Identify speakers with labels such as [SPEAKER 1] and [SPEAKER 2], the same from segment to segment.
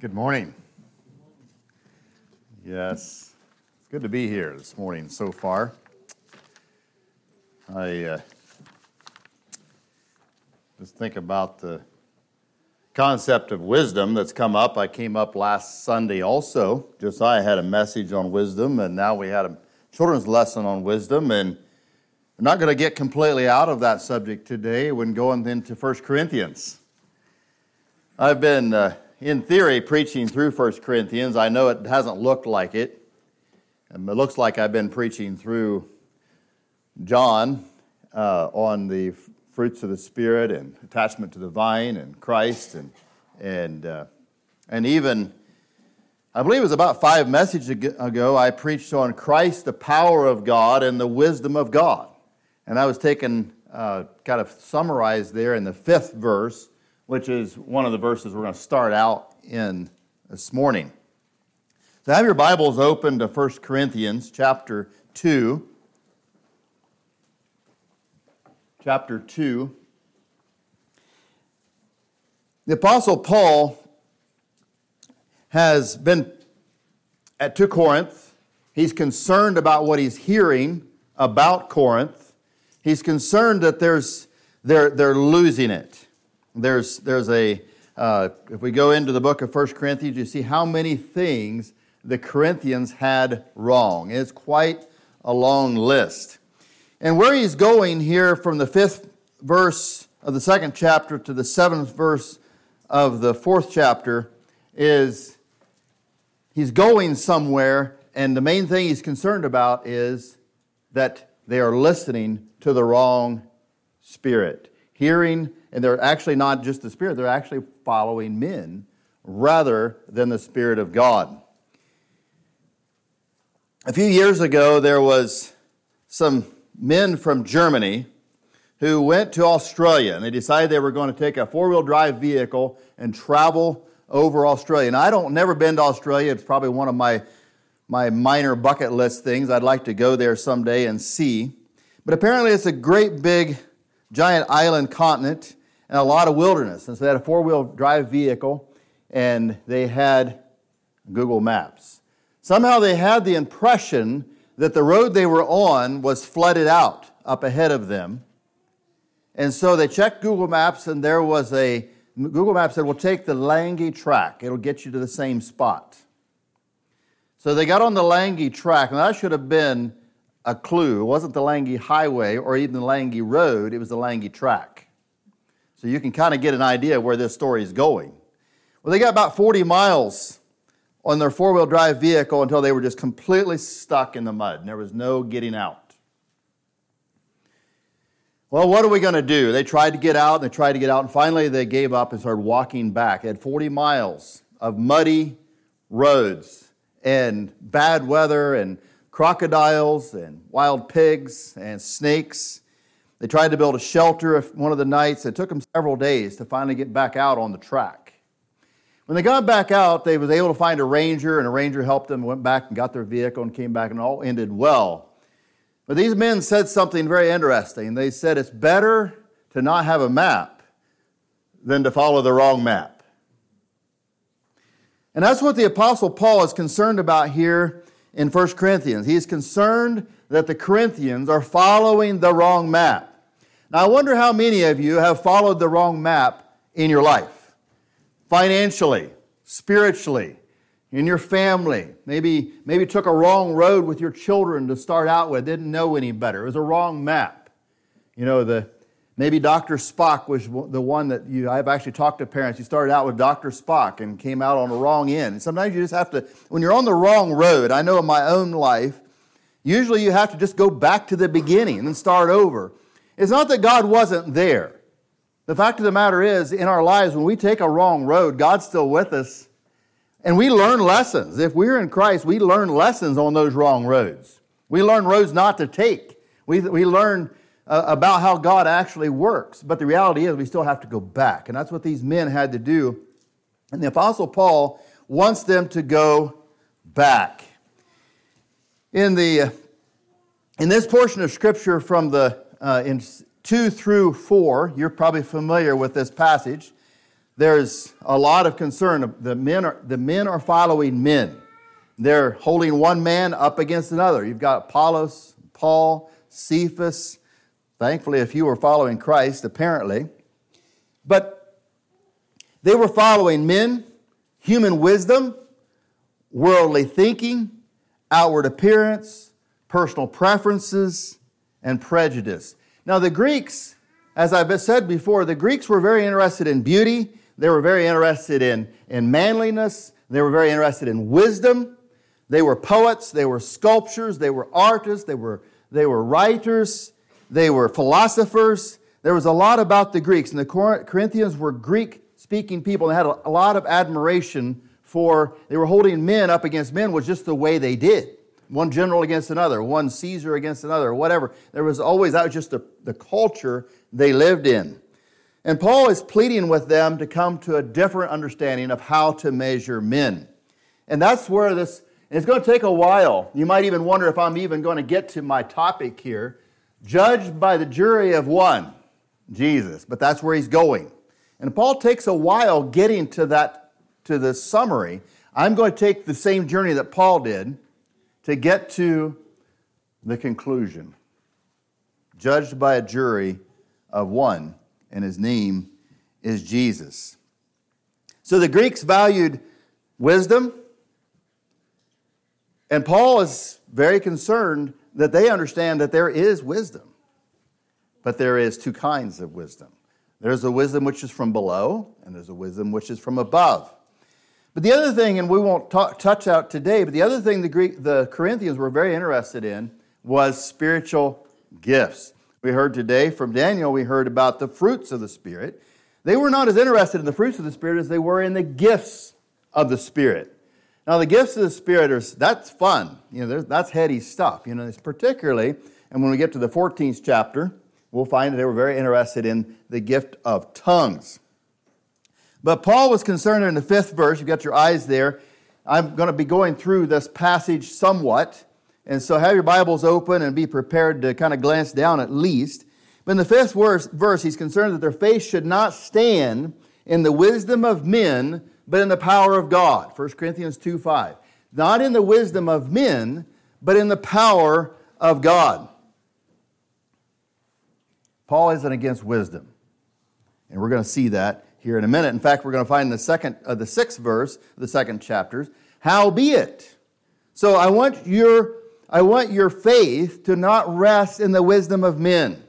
[SPEAKER 1] Good morning. Yes, it's good to be here this morning so far. I just think about the concept of wisdom that's come up. I came up last Sunday also. Josiah had a message on wisdom, and now we had a children's lesson on wisdom, and we're not going to get completely out of that subject today when going into 1 Corinthians. I've been in theory, preaching through 1 Corinthians. I know it hasn't looked like it. It looks like I've been preaching through John on the fruits of the Spirit and attachment to the vine and Christ and even, I believe it was about 5 messages ago, I preached on Christ, the power of God, and the wisdom of God. And I was taken, kind of summarized there in the 5th verse, which is one of the verses we're going to start out in this morning. So have your Bibles open to 1 Corinthians chapter 2. Chapter 2. The Apostle Paul has been to Corinth. He's concerned about what he's hearing about Corinth. He's concerned that they're losing it. There's a, if we go into the book of 1 Corinthians, you see how many things the Corinthians had wrong. It's quite a long list. And where he's going here from the 5th verse of the 2nd chapter to the 7th verse of the 4th chapter is he's going somewhere, and the main thing he's concerned about is that they are listening to the wrong spirit. Hearing, and they're actually not just the Spirit, they're actually following men rather than the Spirit of God. A few years ago, there was some men from Germany who went to Australia, and they decided they were going to take a 4-wheel drive vehicle and travel over Australia. And never been to Australia. It's probably one of my minor bucket list things. I'd like to go there someday and see. But apparently it's a great big giant island continent and a lot of wilderness. And so they had a 4-wheel drive vehicle, and they had Google Maps. Somehow they had the impression that the road they were on was flooded out up ahead of them. And so they checked Google Maps, and Google Maps said, "We'll take the Langi track. It'll get you to the same spot." So they got on the Langi track, and that should have been a clue. It wasn't the Langi Highway or even the Langi Road, it was the Langi track. So you can kind of get an idea where this story is going. Well, they got about 40 miles on their 4-wheel drive vehicle until they were just completely stuck in the mud, and there was no getting out. Well, what are we going to do? They tried to get out, and finally they gave up and started walking back. They had 40 miles of muddy roads and bad weather and crocodiles and wild pigs and snakes. They tried to build a shelter one of the nights. It took them several days to finally get back out on the track. When they got back out, they was able to find a ranger, and a ranger helped them, went back and got their vehicle and came back, and it all ended well. But these men said something very interesting. They said it's better to not have a map than to follow the wrong map. And that's what the Apostle Paul is concerned about here in 1 Corinthians. He's concerned that the Corinthians are following the wrong map. Now, I wonder how many of you have followed the wrong map in your life. Financially, spiritually, in your family. Maybe took a wrong road with your children to start out with, didn't know any better. It was a wrong map. You know, maybe Dr. Spock was the one that I've actually talked to parents. You started out with Dr. Spock and came out on the wrong end. And sometimes you just have to, when you're on the wrong road, I know in my own life, usually you have to just go back to the beginning and then start over. It's not that God wasn't there. The fact of the matter is, in our lives, when we take a wrong road, God's still with us. And we learn lessons. If we're in Christ, we learn lessons on those wrong roads. We learn roads not to take. We learn about how God actually works. But the reality is we still have to go back. And that's what these men had to do. And the Apostle Paul wants them to go back. In this portion of Scripture from in 2 through 4, you're probably familiar with this passage. there's a lot of concern. The men are following men. They're holding one man up against another. You've got Apollos, Paul, Cephas. Thankfully, a few were following Christ, apparently. But they were following men, human wisdom, worldly thinking, outward appearance, personal preferences, and prejudice. Now, the Greeks, as I've said before, the Greeks were very interested in beauty. They were very interested in manliness. They were very interested in wisdom. They were poets. They were sculptors. They were artists. They were writers. They were philosophers. There was a lot about the Greeks. And the Corinthians were Greek-speaking people. And they had a lot of admiration for, they were holding men up against men was just the way they did. One general against another, one Caesar against another, whatever. There was always, that was just the culture they lived in. And Paul is pleading with them to come to a different understanding of how to measure men. And that's where this, and it's going to take a while. You might even wonder if I'm even going to get to my topic here. Judged by the jury of one, Jesus. But that's where he's going. And Paul takes a while getting to that, to the summary. I'm going to take the same journey that Paul did to get to the conclusion. Judged by a jury of one, and his name is Jesus. So the Greeks valued wisdom, and Paul is very concerned that they understand that there is wisdom. But there is two kinds of wisdom. There's a wisdom which is from below, and there's a wisdom which is from above. But the other thing, and we won't touch out today, but the other thing the Corinthians were very interested in was spiritual gifts. We heard today from Daniel, we heard about the fruits of the Spirit. They were not as interested in the fruits of the Spirit as they were in the gifts of the Spirit. Now, the gifts of the Spirit, that's fun. That's heady stuff. It's particularly, and when we get to the 14th chapter, we'll find that they were very interested in the gift of tongues. But Paul was concerned in the 5th verse. You've got your eyes there. I'm going to be going through this passage somewhat. And so have your Bibles open and be prepared to kind of glance down at least. But in the 5th verse, he's concerned that their faith should not stand in the wisdom of men, but in the power of God. 1 Corinthians 2:5. Not in the wisdom of men, but in the power of God. Paul isn't against wisdom. And we're going to see that here in a minute. In fact, we're going to find in the 6th verse, the 2nd chapter, howbeit. So I want your faith to not rest in the wisdom of men.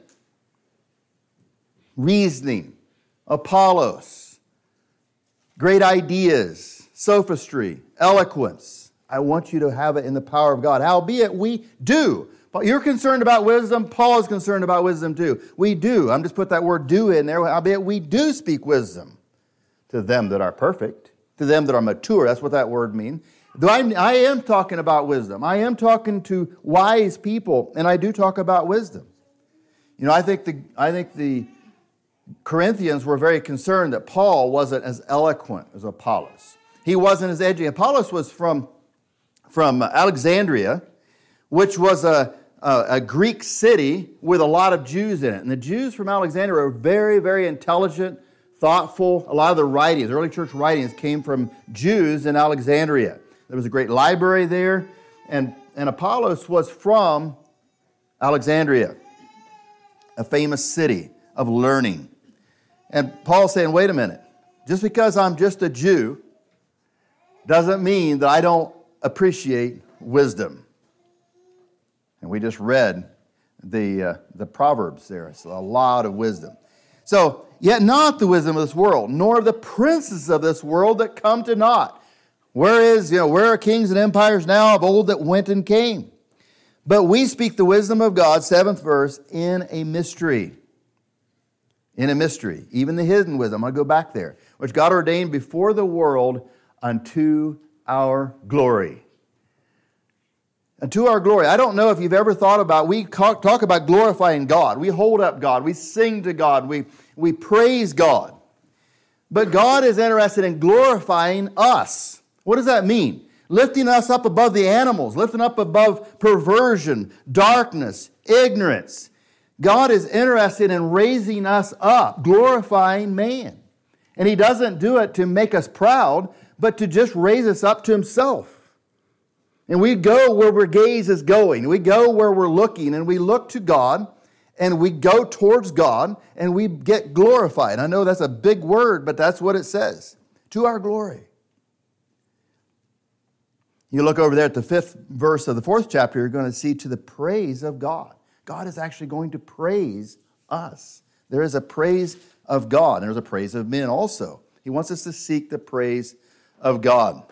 [SPEAKER 1] Reasoning, Apollos, great ideas, sophistry, eloquence. I want you to have it in the power of God. Howbeit we do. But you're concerned about wisdom. Paul is concerned about wisdom too. We do. I'm just put that word do in there. Howbeit we do speak wisdom to them that are perfect, to them that are mature. That's what that word means. Though I am talking about wisdom. I am talking to wise people, and I do talk about wisdom. I think the Corinthians were very concerned that Paul wasn't as eloquent as Apollos. He wasn't as edgy. Apollos was from Alexandria, which was a Greek city with a lot of Jews in it. And the Jews from Alexandria were very, very intelligent, thoughtful. A lot of the writings, early church writings, came from Jews in Alexandria. There was a great library there, and Apollos was from Alexandria, a famous city of learning. And Paul's saying, wait a minute, just because I'm just a Jew doesn't mean that I don't appreciate wisdom. And we just read the Proverbs there. It's a lot of wisdom. So, yet not the wisdom of this world, nor of the princes of this world that come to naught. Where are kings and empires now of old that went and came? But we speak the wisdom of God, 7th verse, in a mystery. In a mystery, even the hidden wisdom. I'm going to go back there. Which God ordained before the world unto our glory. Unto our glory. I don't know if you've ever thought about, we talk about glorifying God. We hold up God. We sing to God. We praise God. But God is interested in glorifying us. What does that mean? Lifting us up above the animals, lifting up above perversion, darkness, ignorance. God is interested in raising us up, glorifying man. And he doesn't do it to make us proud, but to just raise us up to himself. And we go where our gaze is going. We go where we're looking, and we look to God, and we go towards God, and we get glorified. I know that's a big word, but that's what it says. To our glory. You look over there at the 5th verse of the 4th chapter, you're going to see to the praise of God. God is actually going to praise us. There is a praise of God, and there's a praise of men also. He wants us to seek the praise of God.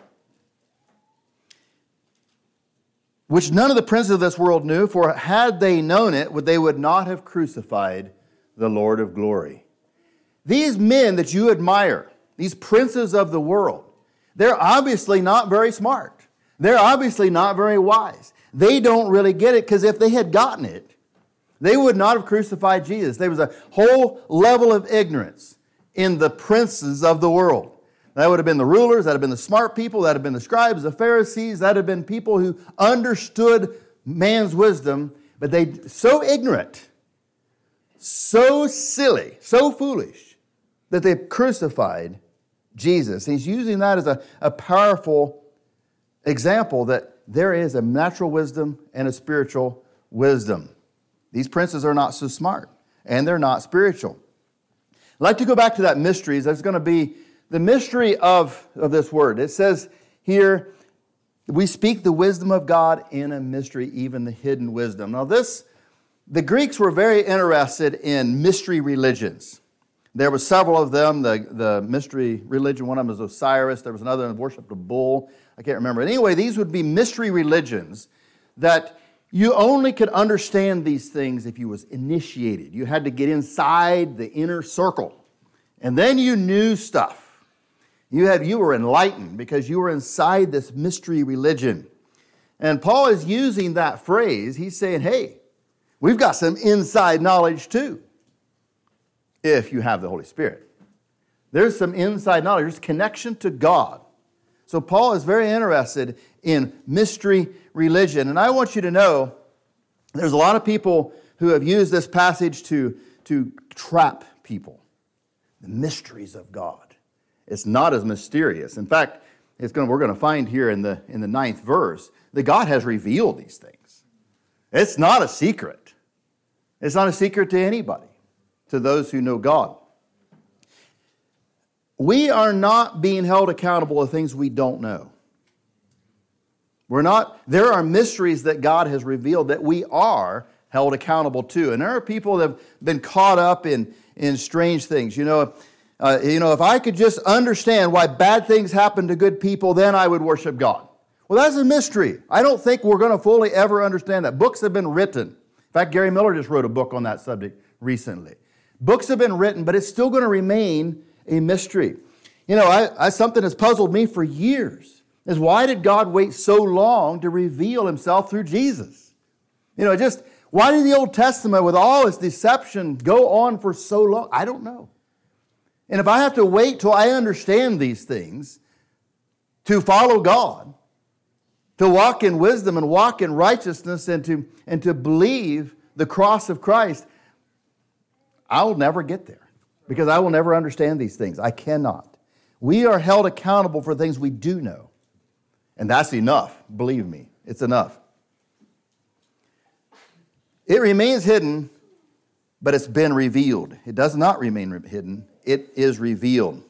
[SPEAKER 1] Which none of the princes of this world knew, for had they known it, they would not have crucified the Lord of glory. These men that you admire, these princes of the world, they're obviously not very smart. They're obviously not very wise. They don't really get it, because if they had gotten it, they would not have crucified Jesus. There was a whole level of ignorance in the princes of the world. That would have been the rulers, that would have been the smart people, that would have been the scribes, the Pharisees, that would have been people who understood man's wisdom, but they so ignorant, so silly, so foolish, that they crucified Jesus. He's using that as a powerful example that there is a natural wisdom and a spiritual wisdom. These princes are not so smart, and they're not spiritual. I'd like to go back to that mysteries. There's going to be the mystery of this word. It says here, we speak the wisdom of God in a mystery, even the hidden wisdom. Now the Greeks were very interested in mystery religions. There were several of them. The mystery religion, one of them was Osiris. There was another that worshipped a bull. I can't remember. Anyway, these would be mystery religions that you only could understand these things if you was initiated. You had to get inside the inner circle. And then you knew stuff. You were enlightened because you were inside this mystery religion. And Paul is using that phrase. He's saying, hey, we've got some inside knowledge too, if you have the Holy Spirit. There's some inside knowledge. There's connection to God. So Paul is very interested in mystery religion. And I want you to know there's a lot of people who have used this passage to trap people. The mysteries of God. It's not as mysterious. In fact, we're going to find here in the 9th verse that God has revealed these things. It's not a secret. It's not a secret to anybody, to those who know God. We are not being held accountable to things we don't know. There are mysteries that God has revealed that we are held accountable to. And there are people that have been caught up in strange things. If I could just understand why bad things happen to good people, then I would worship God. Well, that's a mystery. I don't think we're going to fully ever understand that. Books have been written. In fact, Gary Miller just wrote a book on that subject recently. Books have been written, but it's still going to remain a mystery. Something that's puzzled me for years is why did God wait so long to reveal himself through Jesus? Why did the Old Testament with all its deception go on for so long? I don't know. And if I have to wait till I understand these things to follow God, to walk in wisdom and walk in righteousness and to believe the cross of Christ, I'll never get there because I will never understand these things. I cannot. We are held accountable for things we do know. And that's enough. Believe me, it's enough. It remains hidden, but it's been revealed. It does not remain hidden. It is revealed.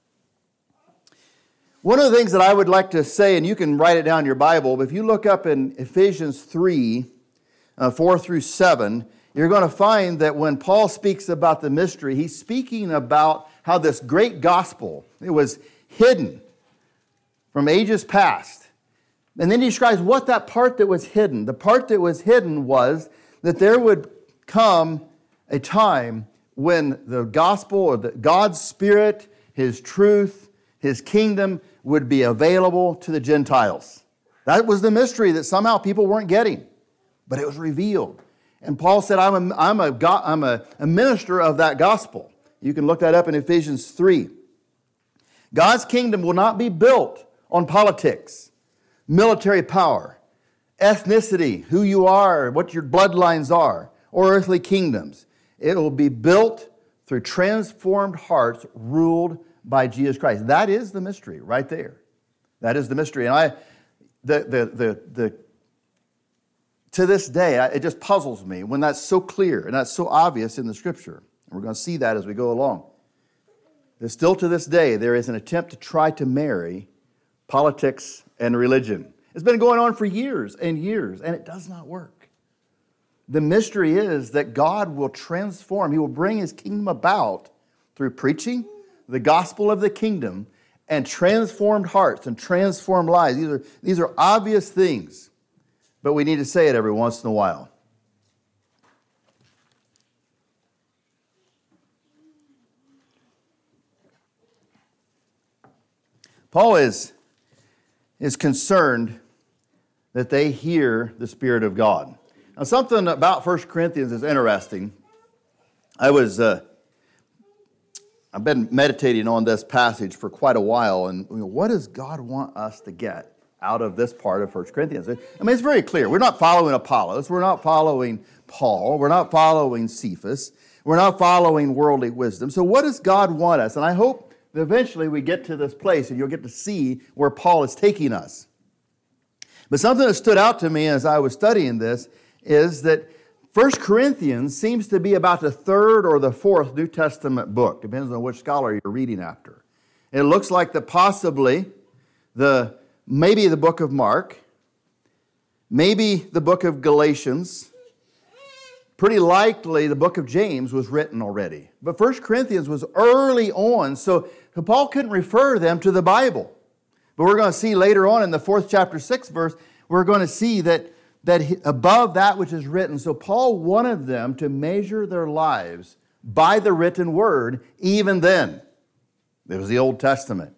[SPEAKER 1] One of the things that I would like to say, and you can write it down in your Bible, but if you look up in Ephesians 3, 4 through 7, you're going to find that when Paul speaks about the mystery, he's speaking about how this great gospel, it was hidden from ages past. And then he describes what that part that was hidden. The part that was hidden was that there would come a time when the gospel or God's Spirit, His truth, His kingdom would be available to the Gentiles. That was the mystery that somehow people weren't getting, but it was revealed. And Paul said, I'm a minister of that gospel. You can look that up in Ephesians 3. God's kingdom will not be built on politics, military power, ethnicity, who you are, what your bloodlines are, or earthly kingdoms. It will be built through transformed hearts ruled by Jesus Christ. That is the mystery right there. That is the mystery. And to this day, it just puzzles me when that's so clear and that's so obvious in the Scripture. And we're going to see that as we go along. That still to this day, there is an attempt to try to marry politics and religion. It's been going on for years and years, and it does not work. The mystery is that God will transform. He will bring His kingdom about through preaching the gospel of the kingdom and transformed hearts and transformed lives. These are obvious things, but we need to say it every once in a while. Paul is concerned that they hear the Spirit of God. Now, something about 1 Corinthians is interesting. I've been meditating on this passage for quite a while, and what does God want us to get out of this part of 1 Corinthians? I mean, it's very clear. We're not following Apollos. We're not following Paul. We're not following Cephas. We're not following worldly wisdom. So what does God want us? And I hope that eventually we get to this place and you'll get to see where Paul is taking us. But something that stood out to me as I was studying this is that 1 Corinthians seems to be about the third or the fourth New Testament book. Depends on which scholar you're reading after. It looks like maybe the book of Mark, maybe the book of Galatians. Pretty likely the book of James was written already. But 1 Corinthians was early on, so Paul couldn't refer them to the Bible. But we're going to see later on in the 4th chapter, 6th verse, we're going to see that above that which is written. So Paul wanted them to measure their lives by the written word, even then. It was the Old Testament.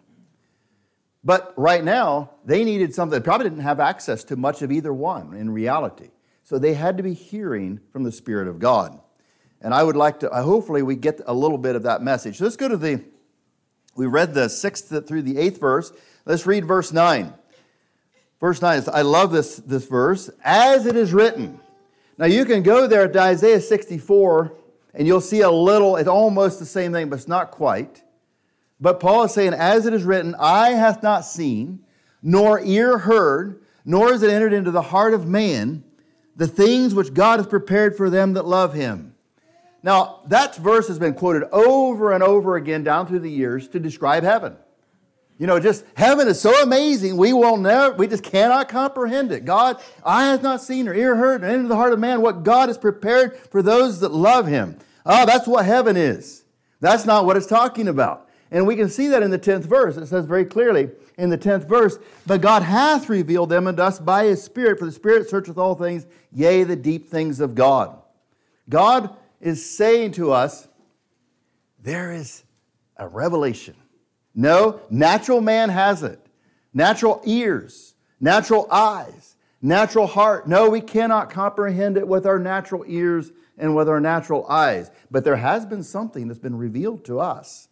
[SPEAKER 1] But right now, they needed something. They probably didn't have access to much of either one in reality. So they had to be hearing from the Spirit of God. And I would like to, hopefully we get a little bit of that message. So let's go to we read the 6th through the 8th verse. Let's read verse 9. Verse 9, I love this verse. As it is written. Now you can go there to Isaiah 64 and you'll see it's almost the same thing, but it's not quite. But Paul is saying, as it is written, eye hath not seen, nor ear heard, nor is it entered into the heart of man, the things which God has prepared for them that love Him. Now, that verse has been quoted over and over again down through the years to describe heaven. Just heaven is so amazing, we just cannot comprehend it. God, eye hath not seen or ear heard, nor entered into the heart of man what God has prepared for those that love Him. Oh, that's what heaven is. That's not what it's talking about. And we can see that in the 10th verse. It says very clearly in the 10th verse, but God hath revealed them unto us by His Spirit, for the Spirit searcheth all things, yea, the deep things of God. God is saying to us, there is a revelation. No, natural man has it. Natural ears, natural eyes, natural heart. No, we cannot comprehend it with our natural ears and with our natural eyes. But there has been something that's been revealed to us.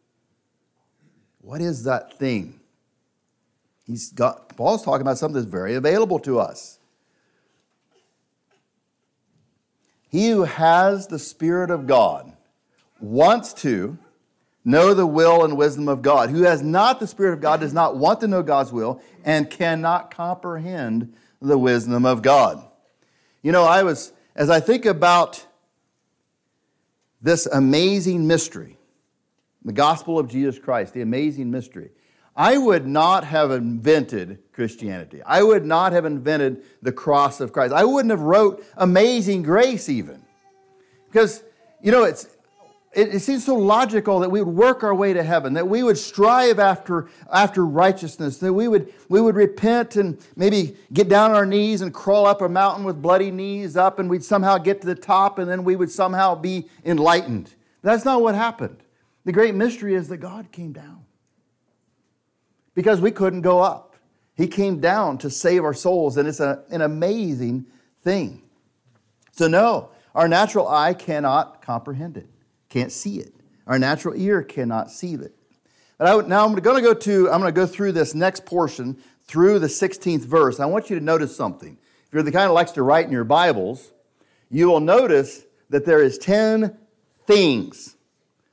[SPEAKER 1] What is that thing? Paul's talking about something that's very available to us. He who has the Spirit of God wants to know the will and wisdom of God. Who has not the Spirit of God does not want to know God's will and cannot comprehend the wisdom of God. As I think about this amazing mystery, the gospel of Jesus Christ, the amazing mystery, I would not have invented Christianity. I would not have invented the cross of Christ. I wouldn't have wrote Amazing Grace even. Because, it seems so logical that we would work our way to heaven, that we would strive after righteousness, that we would repent and maybe get down on our knees and crawl up a mountain with bloody knees up, and we'd somehow get to the top, and then we would somehow be enlightened. That's not what happened. The great mystery is that God came down. Because we couldn't go up. He came down to save our souls, and it's an amazing thing. So no, our natural eye cannot comprehend it, can't see it. Our natural ear cannot see it. But now I'm going to go through this next portion through the 16th verse. I want you to notice something. If you're the kind that likes to write in your Bibles, you will notice that there is 10 things.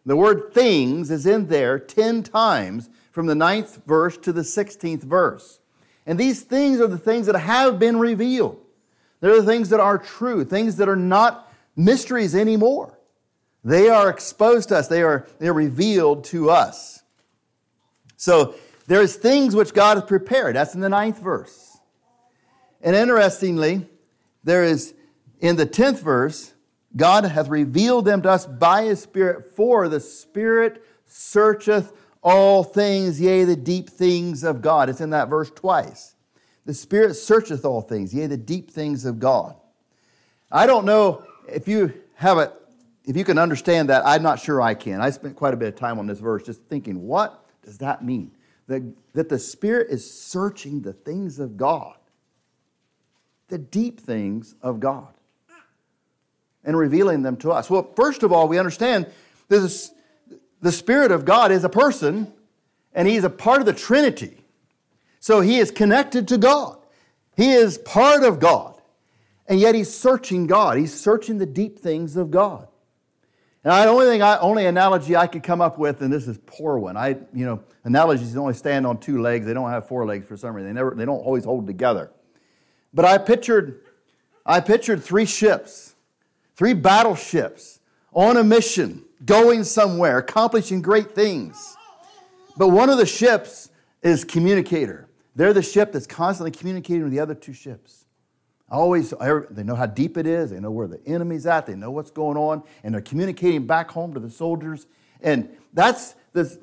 [SPEAKER 1] The word things is in there 10 times from the 9th verse to the 16th verse. And these things are the things that have been revealed. They're the things that are true, things that are not mysteries anymore. They are exposed to us. They're revealed to us. So there's things which God has prepared. That's in the 9th verse. And interestingly, there is in the 10th verse, God hath revealed them to us by His Spirit, for the Spirit searcheth all things, yea, the deep things of God. It's in that verse twice. The Spirit searcheth all things, yea, the deep things of God. I don't know if you can understand that. I'm not sure I can. I spent quite a bit of time on this verse just thinking, what does that mean? That the Spirit is searching the things of God, the deep things of God, and revealing them to us. Well, first of all, we understand this, the Spirit of God is a person, and He's a part of the Trinity. So He is connected to God. He is part of God. And yet He's searching God. He's searching the deep things of God. And the only analogy I could come up with, and this is a poor one. Analogies only stand on 2 legs. They don't have 4 legs for some reason. They don't always hold together. But I pictured 3 ships. 3 battleships on a mission, going somewhere, accomplishing great things. But one of the ships is communicator. They're the ship that's constantly communicating with the other 2 ships. They know how deep it is. They know where the enemy's at. They know what's going on, and they're communicating back home to the soldiers. And it's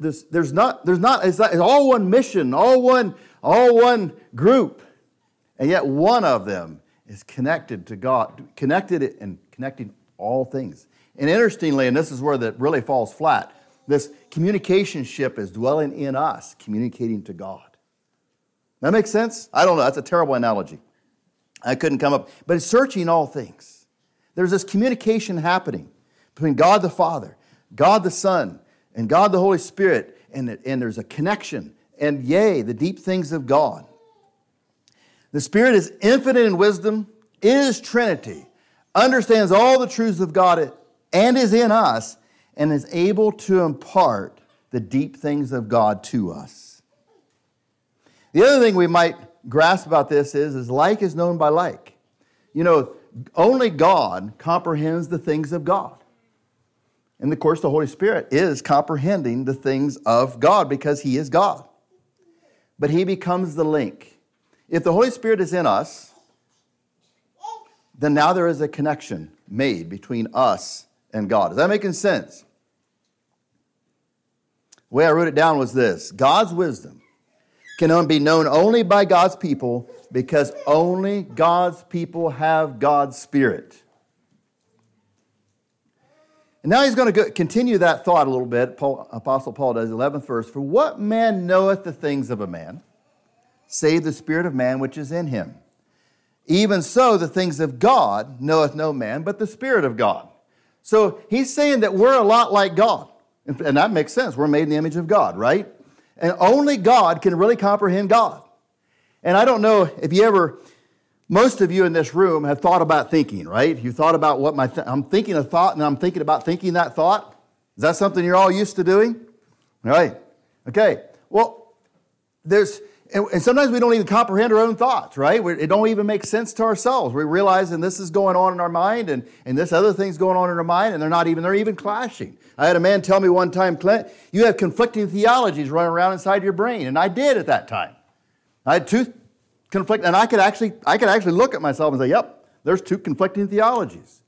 [SPEAKER 1] all one mission, all one group, and yet one of them is connected to God, connecting all things. And interestingly, and this is where that really falls flat, this communication ship is dwelling in us, communicating to God. That makes sense? I don't know. That's a terrible analogy. I couldn't come up. But it's searching all things. There's this communication happening between God the Father, God the Son, and God the Holy Spirit. And there's a connection. And yea, the deep things of God. The Spirit is infinite in wisdom, is Trinity, understands all the truths of God and is in us, and is able to impart the deep things of God to us. The other thing we might grasp about this is like is known by like. Only God comprehends the things of God. And of course, the Holy Spirit is comprehending the things of God because He is God. But He becomes the link. If the Holy Spirit is in us, then now there is a connection made between us and God. Is that making sense? The way I wrote it down was this: God's wisdom can be known only by God's people because only God's people have God's Spirit. And now he's going to continue that thought a little bit. Apostle Paul does, 11th verse. For what man knoweth the things of a man, save the spirit of man which is in him? Even so, the things of God knoweth no man, but the Spirit of God. So he's saying that we're a lot like God. And that makes sense. We're made in the image of God, right? And only God can really comprehend God. And I don't know if most of you in this room have thought about thinking, right? You thought about what I'm thinking a thought, and I'm thinking about thinking that thought. Is that something you're all used to doing? Right. Okay. Well, and sometimes we don't even comprehend our own thoughts, right? It don't even make sense to ourselves. We realize, and this is going on in our mind, and this other thing's going on in our mind, and they're even clashing. I had a man tell me one time, Clint, you have conflicting theologies running around inside your brain, and I did at that time. I had 2 conflicting, and I could actually look at myself and say, yep, there's 2 conflicting theologies.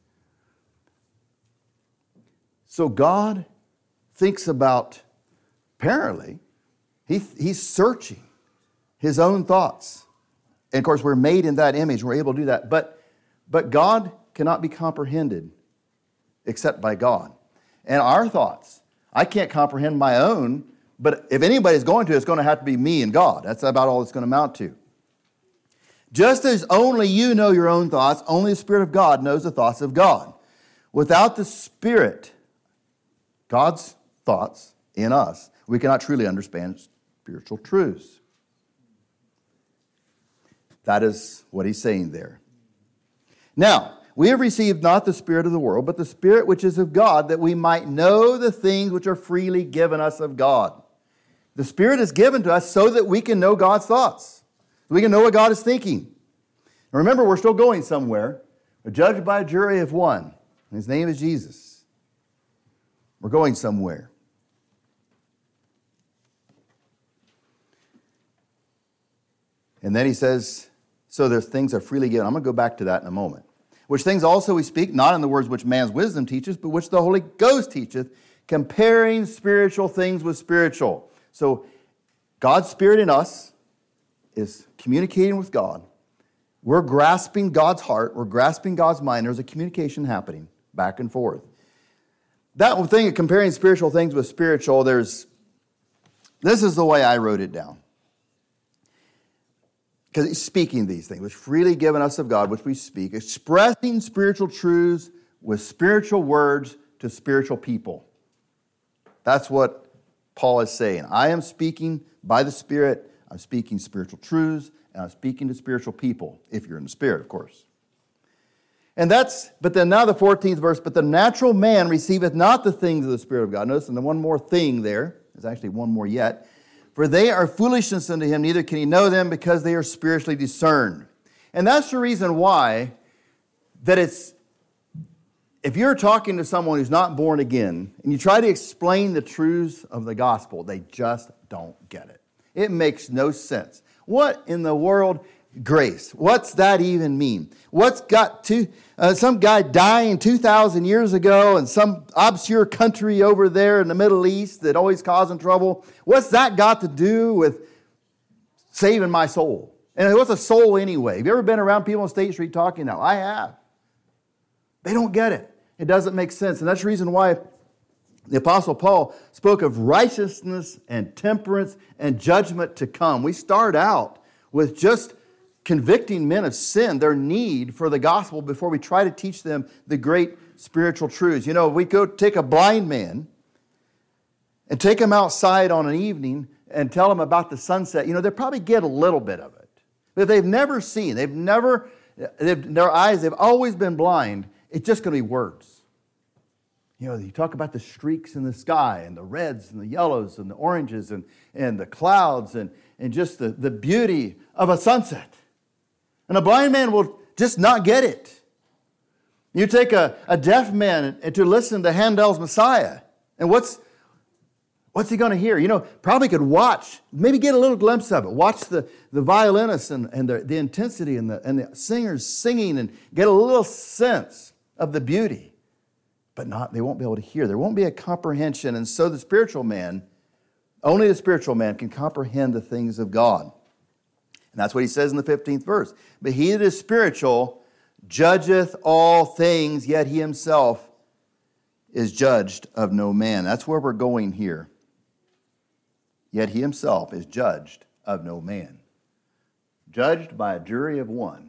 [SPEAKER 1] So God thinks about, apparently, he's searching His own thoughts. And of course, we're made in that image. We're able to do that. But God cannot be comprehended except by God. And our thoughts, I can't comprehend my own, but if anybody's going to, it's going to have to be me and God. That's about all it's going to amount to. Just as only you know your own thoughts, only the Spirit of God knows the thoughts of God. Without the Spirit, God's thoughts in us, we cannot truly understand spiritual truths. That is what he's saying there. Now, we have received not the spirit of the world, but the Spirit which is of God, that we might know the things which are freely given us of God. The Spirit is given to us so that we can know God's thoughts. We can know what God is thinking. And remember, we're still going somewhere. We're judged by a jury of one. And his name is Jesus. We're going somewhere. And then he says, so there's things are freely given. I'm going to go back to that in a moment. Which things also we speak, not in the words which man's wisdom teaches, but which the Holy Ghost teacheth, comparing spiritual things with spiritual. So God's Spirit in us is communicating with God. We're grasping God's heart. We're grasping God's mind. There's a communication happening back and forth. That thing of comparing spiritual things with spiritual, this is the way I wrote it down. Because he's speaking these things, which freely given us of God, which we speak, expressing spiritual truths with spiritual words to spiritual people. That's what Paul is saying. I am speaking by the Spirit. I'm speaking spiritual truths, and I'm speaking to spiritual people, if you're in the Spirit, of course. But then now the 14th verse, but the natural man receiveth not the things of the Spirit of God. Notice, and the one more thing there's actually one more yet. For they are foolishness unto him, neither can he know them, because they are spiritually discerned. And that's the reason why if you're talking to someone who's not born again, and you try to explain the truths of the gospel, they just don't get it. It makes no sense. What in the world, grace? What's that even mean? What's got some guy dying 2,000 years ago in some obscure country over there in the Middle East that always causing trouble? What's that got to do with saving my soul? And what's a soul anyway? Have you ever been around people on State Street talking now? I have. They don't get it. It doesn't make sense. And that's the reason why the Apostle Paul spoke of righteousness and temperance and judgment to come. We start out with just convicting men of sin, their need for the gospel, before we try to teach them the great spiritual truths. You know, we go take a blind man and take him outside on an evening and tell him about the sunset. You know, they'll probably get a little bit of it. But if they've never seen, their eyes, they've always been blind, it's just going to be words. You know, you talk about the streaks in the sky and the reds and the yellows and the oranges and the clouds and just the beauty of a sunset. And a blind man will just not get it. You take a deaf man and to listen to Handel's Messiah, and what's he going to hear? You know, probably could watch, maybe get a little glimpse of it. Watch the violinists and the intensity and the singers singing and get a little sense of the beauty. But they won't be able to hear. There won't be a comprehension. And so the spiritual man, only the spiritual man can comprehend the things of God. And that's what he says in the 15th verse. But he that is spiritual judgeth all things, yet he himself is judged of no man. That's where we're going here. Yet he himself is judged of no man. Judged by a jury of one,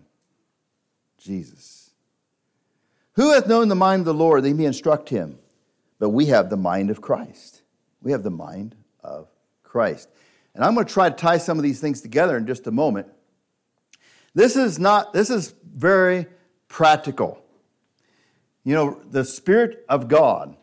[SPEAKER 1] Jesus. Who hath known the mind of the Lord that he may instruct him? But we have the mind of Christ. We have the mind of Christ. And I'm going to try to tie some of these things together in just a moment. This is very practical. You know, the Spirit of God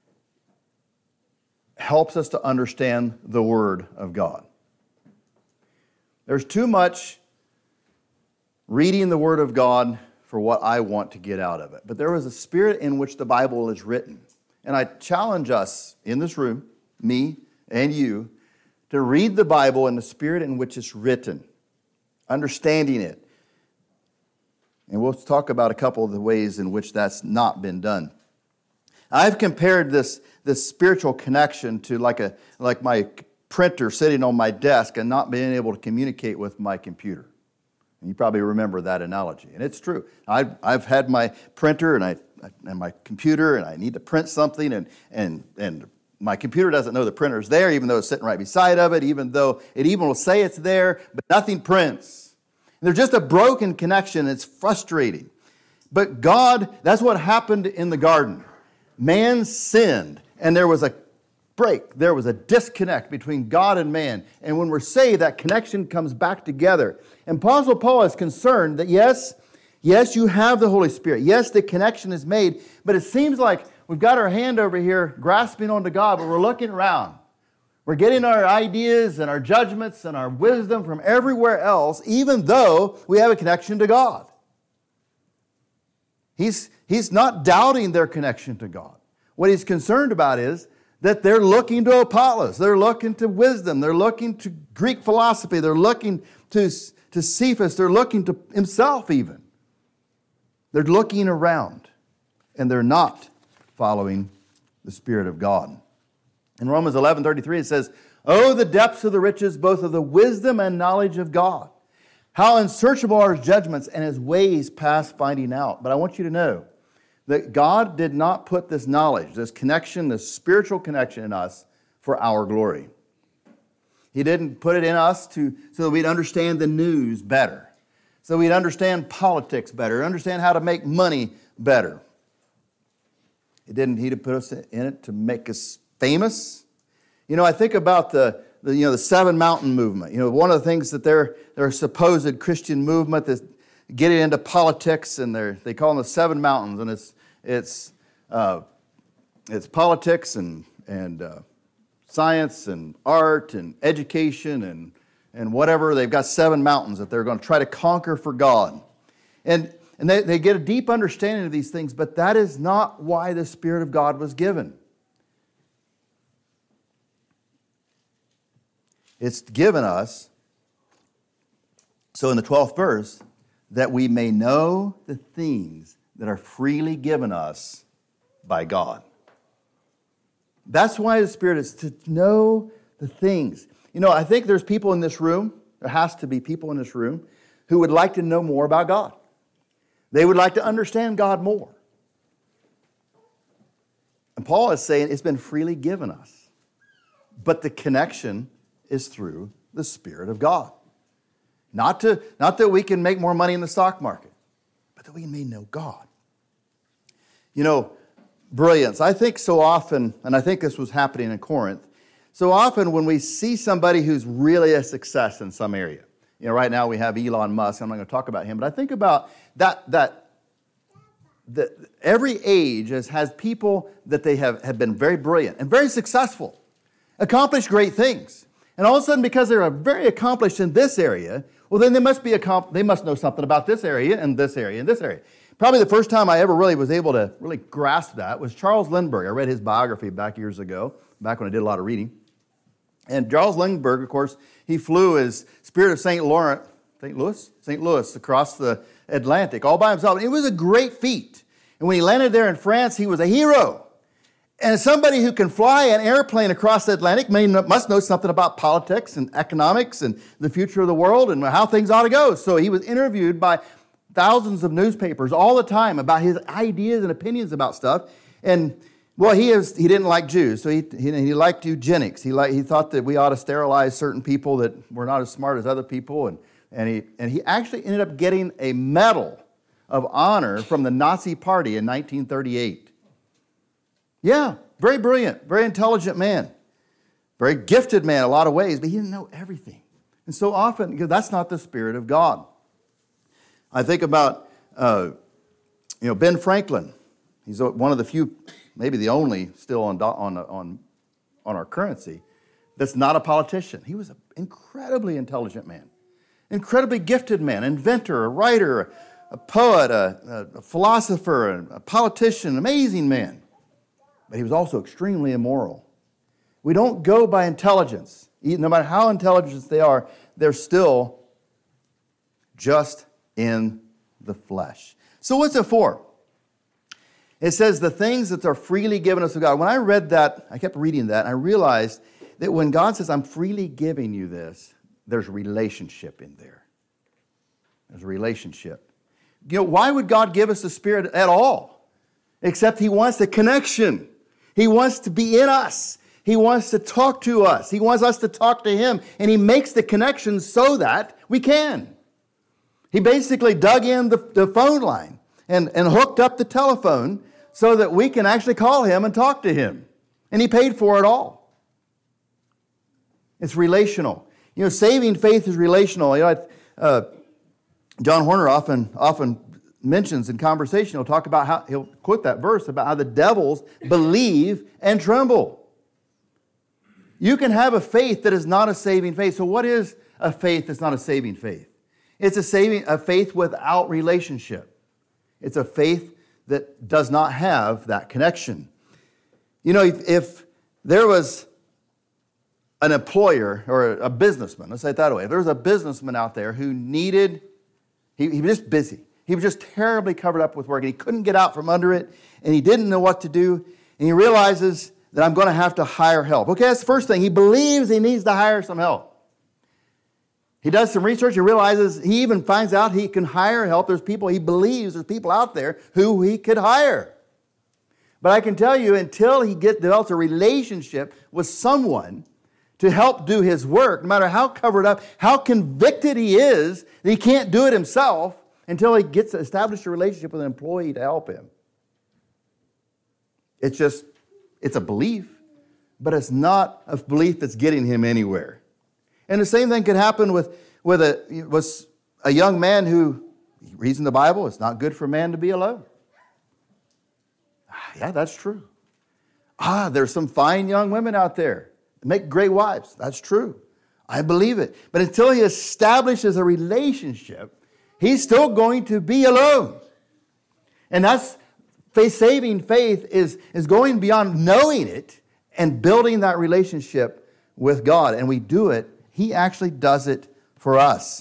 [SPEAKER 1] helps us to understand the Word of God. There's too much reading the Word of God for what I want to get out of it. But there is a spirit in which the Bible is written. And I challenge us in this room, me and you, to read the Bible in the spirit in which it's written, understanding it. And we'll talk about a couple of the ways in which that's not been done. I've compared this spiritual connection to like my printer sitting on my desk and not being able to communicate with my computer. And you probably remember that analogy. And it's true. I've had my printer and my computer, and I need to print something, and my computer doesn't know the printer's there, even though it's sitting right beside of it, even though it even will say it's there, but nothing prints. And there's just a broken connection. It's frustrating. But God, that's what happened in the garden. Man sinned, and there was a break. There was a disconnect between God and man. And when we're saved, that connection comes back together. And Apostle Paul is concerned that, yes, Yes, you have the Holy Spirit. Yes, the connection is made, but it seems like we've got our hand over here grasping onto God, but we're looking around. We're getting our ideas and our judgments and our wisdom from everywhere else, even though we have a connection to God. He's not doubting their connection to God. What he's concerned about is that they're looking to Apollos. They're looking to wisdom. They're looking to Greek philosophy. They're looking to Cephas. They're looking to himself even. They're looking around, and they're not following the Spirit of God. In Romans 11:33 it says, "Oh, the depths of the riches, both of the wisdom and knowledge of God. How unsearchable are His judgments and His ways past finding out." But I want you to know that God did not put this knowledge, this connection, this spiritual connection in us for our glory. He didn't put it in us so that we'd understand the news better, so we'd understand politics better, understand how to make money better. He didn't put us in it to make us famous. I think about the Seven Mountain Movement. One of the things that their supposed Christian movement that's getting into politics, and they call them the Seven Mountains, and it's politics and science and art and education and whatever. They've got 7 mountains that they're going to try to conquer for God. And they get a deep understanding of these things, but that is not why the Spirit of God was given. It's given us, so in the 12th verse, that we may know the things that are freely given us by God. That's why the Spirit is to know the things. I think there's people in this room, there has to be people in this room, who would like to know more about God. They would like to understand God more. And Paul is saying it's been freely given us. But the connection is through the Spirit of God. Not that we can make more money in the stock market, but that we may know God. Brilliance. I think so often, and I think this was happening in Corinth, so often when we see somebody who's really a success in some area, right now we have Elon Musk. I'm not going to talk about him, but I think about that every age has people that they have been very brilliant and very successful, accomplished great things. And all of a sudden, because they're very accomplished in this area, well, then they must know something about this area and this area and this area. Probably the first time I ever really was able to really grasp that was Charles Lindbergh. I read his biography back years ago, back when I did a lot of reading. And Charles Lindbergh, of course, he flew his Spirit of St. Louis across the Atlantic all by himself. And it was a great feat. And when he landed there in France, he was a hero. And as somebody who can fly an airplane across the Atlantic must know something about politics and economics and the future of the world and how things ought to go. So he was interviewed by thousands of newspapers all the time about his ideas and opinions about stuff. And, well, he didn't like Jews, so he liked eugenics. He thought that we ought to sterilize certain people that were not as smart as other people. And he actually ended up getting a medal of honor from the Nazi Party in 1938. Yeah, very brilliant, very intelligent man, very gifted man in a lot of ways, but he didn't know everything. And so often, because that's not the Spirit of God. I think about, Ben Franklin. He's one of the few, maybe the only, still on our currency, that's not a politician. He was an incredibly intelligent man, incredibly gifted man, inventor, a writer, a poet, a philosopher, a politician, an amazing man. But he was also extremely immoral. We don't go by intelligence. No matter how intelligent they are, they're still just in the flesh. So what's it for? It says the things that are freely given us of God. When I read that, I kept reading that, and I realized that when God says, I'm freely giving you this, there's a relationship in there. There's a relationship. Why would God give us the Spirit at all? Except He wants a connection. He wants to be in us. He wants to talk to us. He wants us to talk to Him. And He makes the connection so that we can. He basically dug in the phone line and hooked up the telephone so that we can actually call Him and talk to Him. And He paid for it all. It's relational. Saving faith is relational. John Horner often mentions in conversation, he'll talk about how, he'll quote that verse about how the devils believe and tremble. You can have a faith that is not a saving faith. So what is a faith that's not a saving faith? It's a faith without relationship. It's a faith that does not have that connection. You know, if there was an employer or a businessman, let's say it that way. If there was a businessman out there who needed, he was just busy. He was just terribly covered up with work, and he couldn't get out from under it, and he didn't know what to do, and he realizes that I'm going to have to hire help. Okay, that's the first thing. He believes he needs to hire some help. He does some research. He realizes, he even finds out he can hire help. There's people, he believes there's people out there who he could hire. But I can tell you, until he develops a relationship with someone to help do his work, no matter how covered up, how convicted he is that he can't do it himself, until he gets to establish a relationship with an employee to help him. It's a belief, but it's not a belief that's getting him anywhere. And the same thing could happen with a young man who reads in the Bible, it's not good for man to be alone. Yeah, that's true. There's some fine young women out there that make great wives. That's true. I believe it. But until he establishes a relationship, he's still going to be alone. And that's saving faith is going beyond knowing it and building that relationship with God. And we do it. He actually does it for us.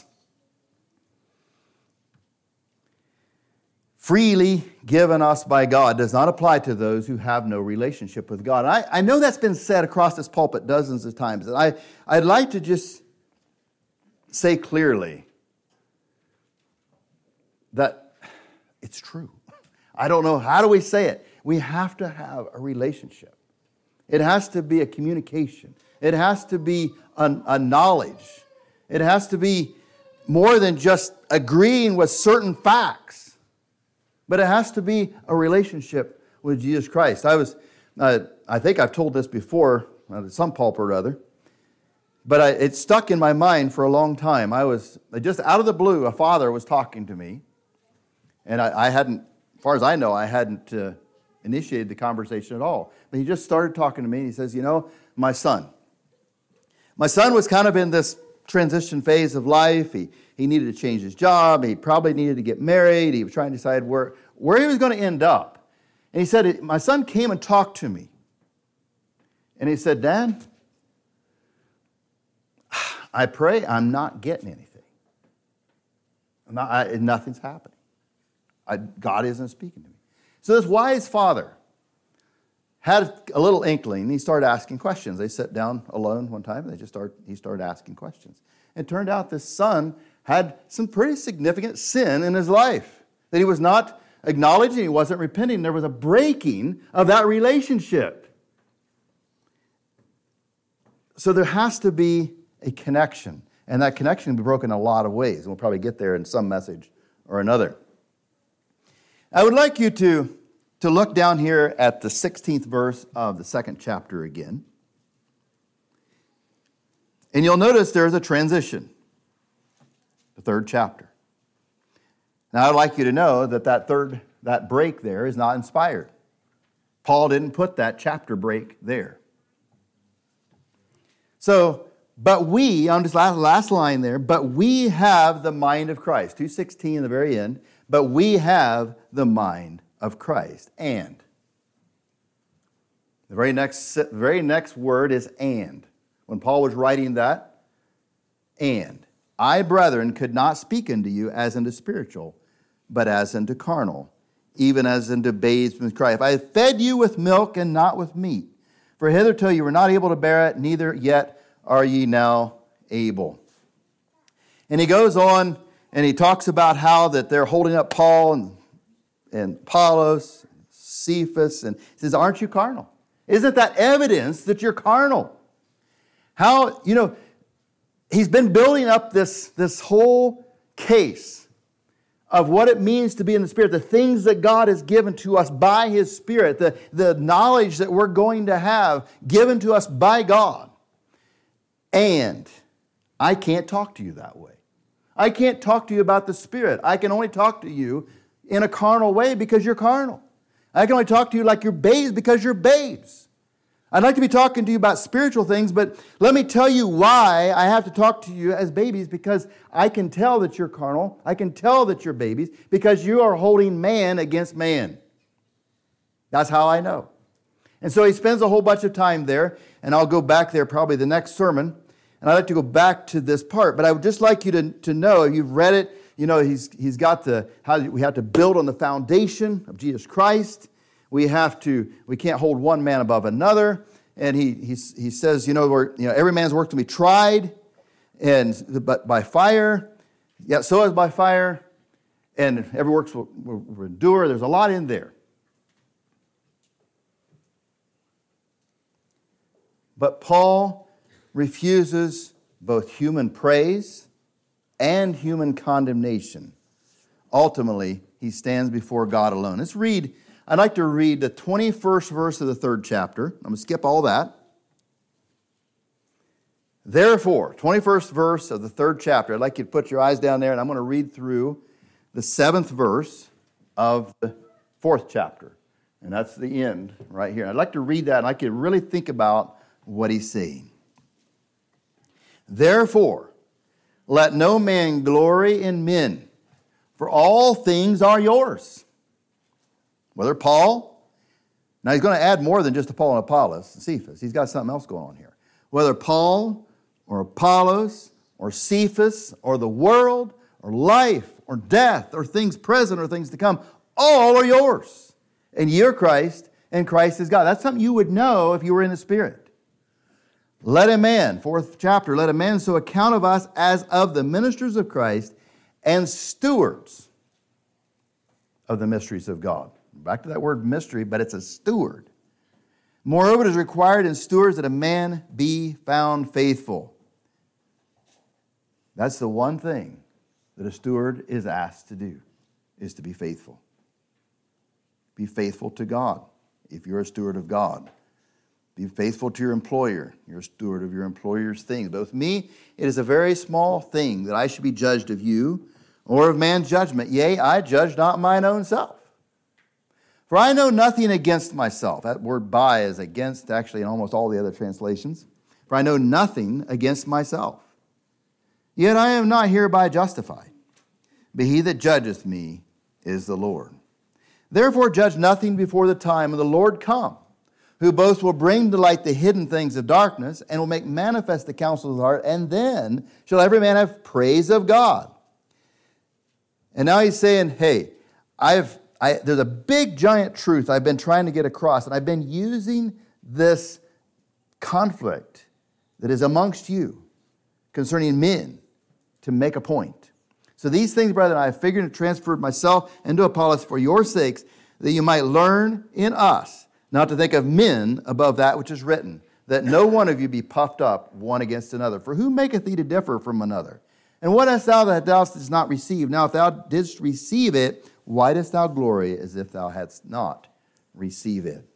[SPEAKER 1] Freely given us by God does not apply to those who have no relationship with God. I know that's been said across this pulpit dozens of times. And I'd like to just say clearly that it's true. I don't know, how do we say it? We have to have a relationship. It has to be a communication. It has to be a knowledge. It has to be more than just agreeing with certain facts. But it has to be a relationship with Jesus Christ. I think I've told this before, at some pulpit or other, but it stuck in my mind for a long time. I was, just out of the blue, a father was talking to me, and I hadn't, as far as I know, I hadn't initiated the conversation at all. But he just started talking to me, and he says, my son was kind of in this transition phase of life. He needed to change his job. He probably needed to get married. He was trying to decide where he was going to end up. And he said, my son came and talked to me. And he said, Dad, I pray I'm not getting anything. Nothing's happening. God isn't speaking to me. So this wise father had a little inkling. He started asking questions. They sat down alone one time, and he started asking questions. It turned out this son had some pretty significant sin in his life that he was not acknowledging, he wasn't repenting. There was a breaking of that relationship. So there has to be a connection, and that connection can be broken in a lot of ways, and we'll probably get there in some message or another. I would like you to look down here at the 16th verse of the 2nd chapter again. And you'll notice there's a transition, the 3rd chapter. Now, I'd like you to know that break there is not inspired. Paul didn't put that chapter break there. So, but we, on this last line there, but we have the mind of Christ. 2:16 at the very end, but we have the mind of Christ. And the very next word is and. When Paul was writing that, and I, brethren, could not speak unto you as unto spiritual, but as unto carnal, even as unto babes with Christ. I have fed you with milk and not with meat, for hitherto you were not able to bear it, neither yet are ye now able. And he goes on and he talks about how that they're holding up Paul and Apollos, Cephas, and he says, aren't you carnal? Isn't that evidence that you're carnal? How, he's been building up this whole case of what it means to be in the Spirit, the things that God has given to us by His Spirit, the knowledge that we're going to have given to us by God. And I can't talk to you that way. I can't talk to you about the Spirit. I can only talk to you, in a carnal way because you're carnal. I can only talk to you like you're babes because you're babes. I'd like to be talking to you about spiritual things, but let me tell you why I have to talk to you as babies, because I can tell that you're carnal. I can tell that you're babies because you are holding man against man. That's how I know. And so he spends a whole bunch of time there, and I'll go back there probably the next sermon, and I'd like to go back to this part, but I would just like you to know, if you've read it, you know, he's got how we have to build on the foundation of Jesus Christ. We can't hold one man above another. And he says, every man's work to be tried, but by fire, yet so is by fire, and every work will endure. There's a lot in there. But Paul refuses both human praise and human condemnation. Ultimately, he stands before God alone. I'd like to read the 21st verse of the 3rd chapter. I'm going to skip all that. Therefore, 21st verse of the 3rd chapter. I'd like you to put your eyes down there, and I'm going to read through the 7th verse of the 4th chapter. And that's the end right here. I'd like to read that, and I'd like you to really think about what he's saying. Therefore, let no man glory in men, for all things are yours. Whether Paul, now he's going to add more than just to Paul and Apollos and Cephas. He's got something else going on here. Whether Paul or Apollos or Cephas or the world or life or death or things present or things to come, all are yours. And ye are Christ, and Christ is God. That's something you would know if you were in the Spirit. Let a man, 4th chapter, let a man so account of us as of the ministers of Christ and stewards of the mysteries of God. Back to that word mystery, but it's a steward. Moreover, it is required in stewards that a man be found faithful. That's the one thing that a steward is asked to do, is to be faithful. Be faithful to God if you're a steward of God. Be faithful to your employer. You're a steward of your employer's things. But with me, it is a very small thing that I should be judged of you or of man's judgment. Yea, I judge not mine own self. For I know nothing against myself. That word by is against, actually, in almost all the other translations. For I know nothing against myself. Yet I am not hereby justified. But he that judgeth me is the Lord. Therefore judge nothing before the time of the Lord come, who both will bring to light the hidden things of darkness and will make manifest the counsels of the heart, and then shall every man have praise of God. And now he's saying, hey, there's a big giant truth I've been trying to get across, and I've been using this conflict that is amongst you concerning men to make a point. So these things, brethren, I have figured and transferred myself into Apollos for your sakes, that you might learn in us not to think of men above that which is written, that no one of you be puffed up one against another. For who maketh thee to differ from another? And what hast thou that thou didst not receive? Now if thou didst receive it, why dost thou glory as if thou hadst not received it?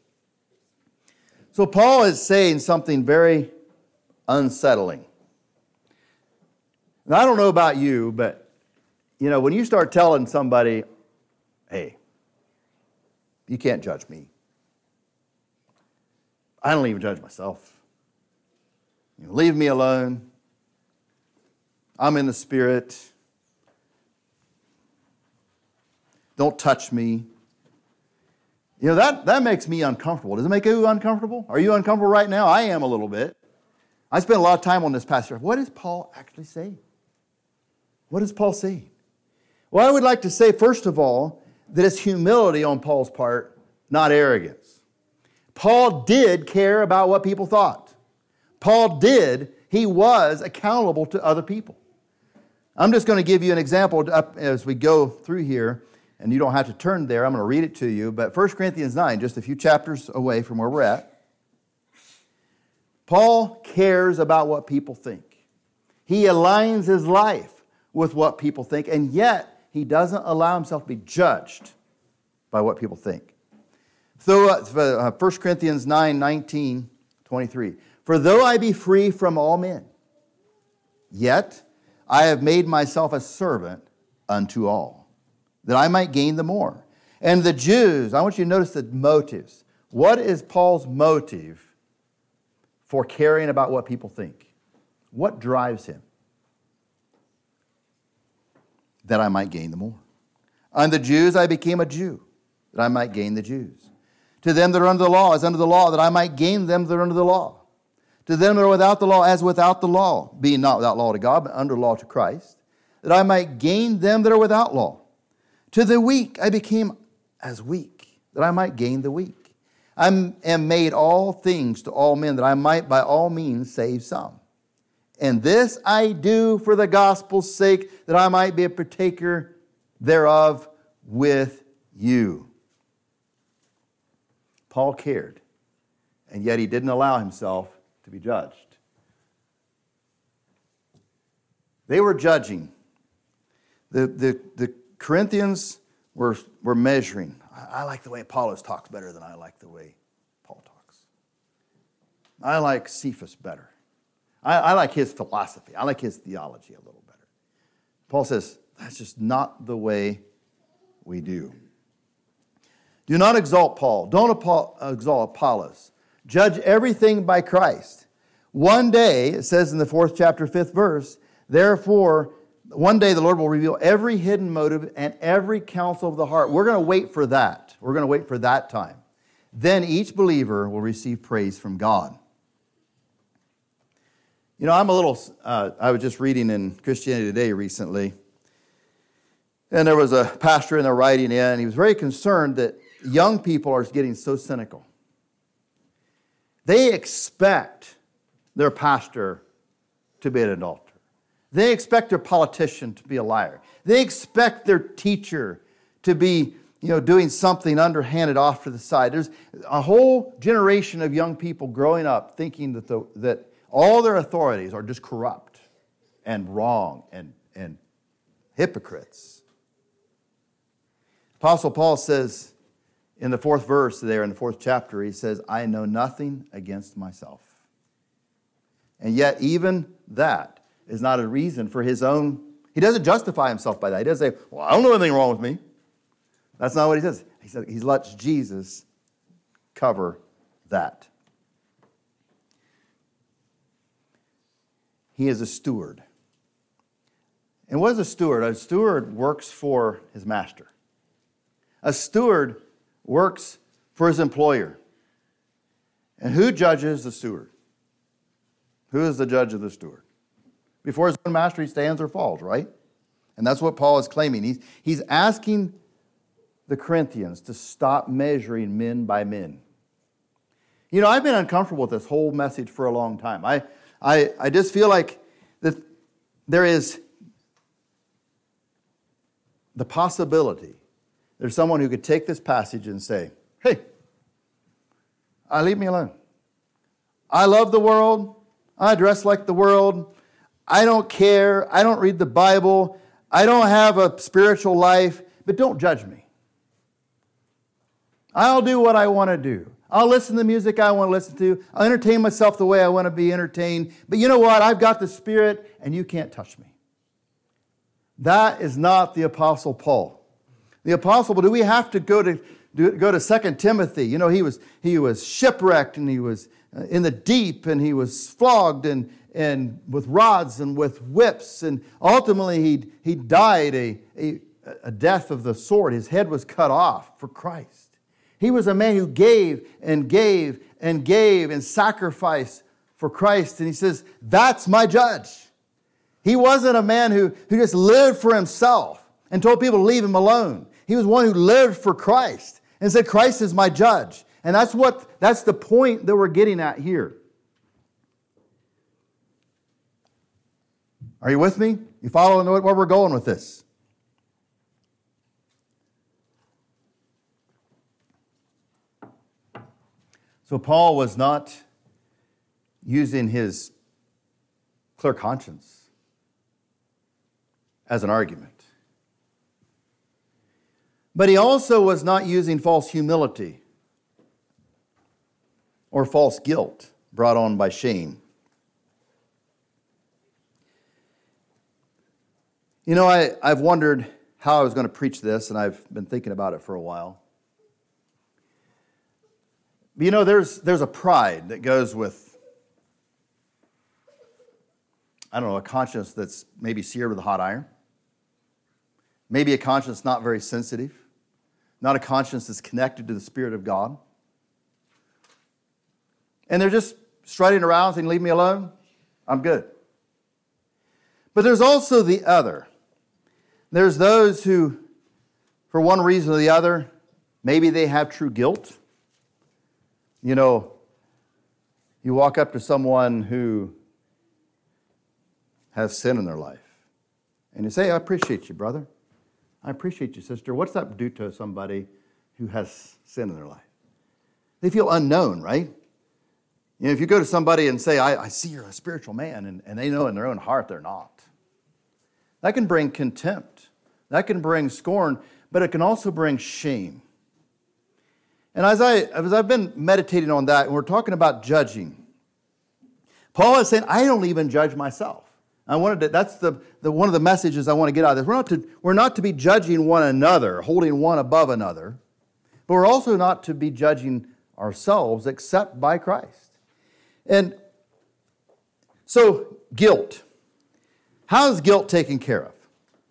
[SPEAKER 1] So Paul is saying something very unsettling. And I don't know about you, but when you start telling somebody, hey, you can't judge me. I don't even judge myself. Leave me alone. I'm in the Spirit. Don't touch me. That makes me uncomfortable. Does it make you uncomfortable? Are you uncomfortable right now? I am a little bit. I spent a lot of time on this passage. What does Paul actually say? What does Paul say? Well, I would like to say, first of all, that it's humility on Paul's part, not arrogance. Paul did care about what people thought. He was accountable to other people. I'm just going to give you an example as we go through here, and you don't have to turn there. I'm going to read it to you. But 1 Corinthians 9, just a few chapters away from where we're at, Paul cares about what people think. He aligns his life with what people think, and yet he doesn't allow himself to be judged by what people think. So 1 Corinthians 9, 19, 23. For though I be free from all men, yet I have made myself a servant unto all, that I might gain the more. And the Jews, I want you to notice the motives. What is Paul's motive for caring about what people think? What drives him? That I might gain the more. On the Jews I became a Jew, that I might gain the Jews. To them that are under the law, as under the law, that I might gain them that are under the law. To them that are without the law, as without the law, being not without law to God, but under law to Christ, that I might gain them that are without law. To the weak I became as weak, that I might gain the weak. I am made all things to all men, that I might by all means save some. And this I do for the gospel's sake, that I might be a partaker thereof with you. Paul cared, and yet he didn't allow himself to be judged. They were judging. The Corinthians were measuring. I like the way Apollos talks better than I like the way Paul talks. I like Cephas better. I like his philosophy. I like his theology a little better. Paul says, that's just not the way we do. Do not exalt Paul. Don't exalt Apollos. Judge everything by Christ. One day, it says in the 4th chapter, 5th verse, therefore, one day the Lord will reveal every hidden motive and every counsel of the heart. We're going to wait for that. We're going to wait for that time. Then each believer will receive praise from God. You know, I was just reading in Christianity Today recently, and there was a pastor in there writing in, and he was very concerned that young people are getting so cynical. They expect their pastor to be an adulterer. They expect their politician to be a liar. They expect their teacher to be, doing something underhanded off to the side. There's a whole generation of young people growing up thinking that all their authorities are just corrupt and wrong and hypocrites. Apostle Paul says in the 4th verse there in the 4th chapter, he says, I know nothing against myself. And yet even that is not a reason for his own. He doesn't justify himself by that. He doesn't say, well, I don't know anything wrong with me. That's not what he says. He said he lets Jesus cover that. He is a steward. And what is a steward? A steward works for his master. A steward works for his employer. And who judges the steward? Who is the judge of the steward? Before his own master, he stands or falls, right? And that's what Paul is claiming. He's asking the Corinthians to stop measuring men by men. You know, I've been uncomfortable with this whole message for a long time. I just feel like that there is the possibility there's someone who could take this passage and say, hey, leave me alone. I love the world. I dress like the world. I don't care. I don't read the Bible. I don't have a spiritual life, but don't judge me. I'll do what I want to do. I'll listen to the music I want to listen to. I'll entertain myself the way I want to be entertained. But you know what? I've got the Spirit, and you can't touch me. That is not the Apostle Paul. The Apostle Paul, do we have to go to 2 Timothy? You know, he was shipwrecked, and he was in the deep, and he was flogged and with rods and with whips, and ultimately he died a death of the sword. His head was cut off for Christ. He was a man who gave and gave and gave and sacrificed for Christ. And he says, that's my judge. He wasn't a man who just lived for himself and told people to leave him alone. He was one who lived for Christ and said, Christ is my judge. And that's the point that we're getting at here. Are you with me? You following where we're going with this? So Paul was not using his clear conscience as an argument. But he also was not using false humility or false guilt brought on by shame. You know, I've wondered how I was going to preach this, and I've been thinking about it for a while. But you know, there's a pride that goes with, I don't know, a conscience that's maybe seared with a hot iron. Maybe a conscience not very sensitive. Not a conscience that's connected to the Spirit of God. And they're just strutting around saying, leave me alone. I'm good. But there's also the other. There's those who, for one reason or the other, maybe they have true guilt. You know, you walk up to someone who has sin in their life, and you say, I appreciate you, brother. I appreciate you, sister. What's that do to somebody who has sin in their life? They feel unknown, right? You know, if you go to somebody and say, I see you're a spiritual man, and they know in their own heart they're not. That can bring contempt. That can bring scorn, but it can also bring shame. And as I've been meditating on that, and we're talking about judging, Paul is saying, I don't even judge myself. That's the one of the messages I want to get out of this. We're not to be judging one another, holding one above another, but we're also not to be judging ourselves except by Christ. And so, guilt. How is guilt taken care of?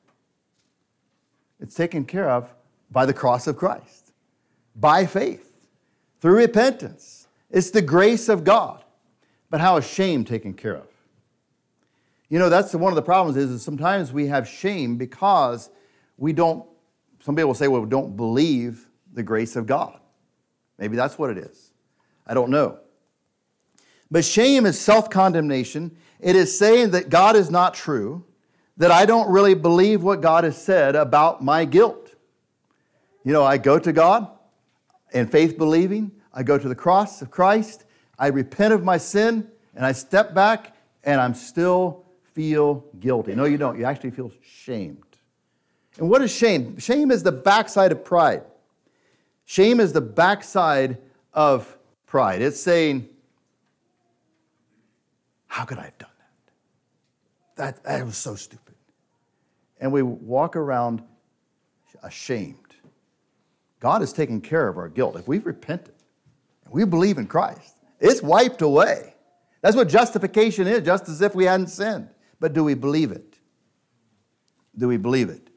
[SPEAKER 1] It's taken care of by the cross of Christ, by faith, through repentance. It's the grace of God. But how is shame taken care of? You know, that's one of the problems is sometimes we have shame because some people will say, well, we don't believe the grace of God. Maybe that's what it is. I don't know. But shame is self-condemnation. It is saying that God is not true, that I don't really believe what God has said about my guilt. You know, I go to God in faith believing. I go to the cross of Christ. I repent of my sin, and I step back, and I'm still feel guilty. No, you don't. You actually feel shamed. And what is shame? Shame is the backside of pride. Shame is the backside of pride. It's saying, how could I have done that? That was so stupid. And we walk around ashamed. God has taken care of our guilt. If we've repented and we believe in Christ, it's wiped away. That's what justification is, just as if we hadn't sinned. But do we believe it? Do we believe it?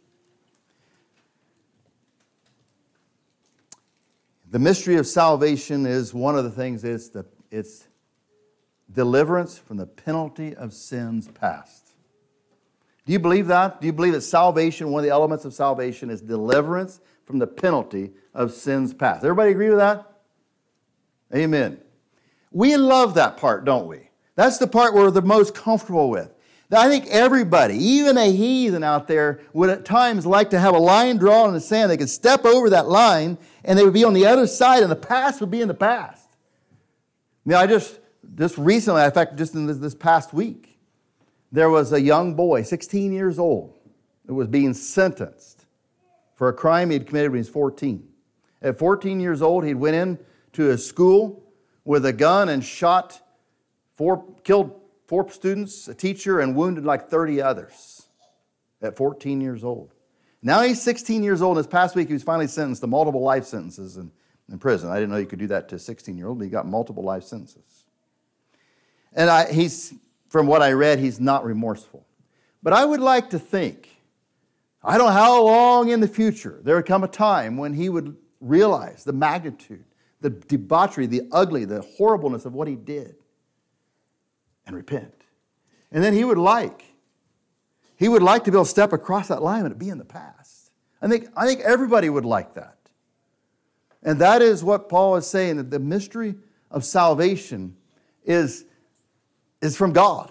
[SPEAKER 1] The mystery of salvation is one of the things, it's deliverance from the penalty of sins past. Do you believe that? Do you believe that salvation, one of the elements of salvation, is deliverance from the penalty of sins past? Everybody agree with that? Amen. We love that part, don't we? That's the part we're the most comfortable with. I think everybody, even a heathen out there, would at times like to have a line drawn in the sand. They could step over that line, and they would be on the other side, and the past would be in the past. Now, I just recently, in fact, just in this past week, there was a young boy, 16 years old, who was being sentenced for a crime he'd committed when he was 14. At 14 years old, he went into a school with a gun and killed 4 students, a teacher, and wounded like 30 others at 14 years old. Now he's 16 years old, and this past week he was finally sentenced to multiple life sentences in prison. I didn't know you could do that to a 16-year-old, but he got multiple life sentences. And from what I read, he's not remorseful. But I would like to think, I don't know how long in the future there would come a time when he would realize the magnitude, the debauchery, the ugly, the horribleness of what he did, and repent. And then he would like to be able to step across that line and be in the past. I think everybody would like that. And that is what Paul is saying, that the mystery of salvation is from God.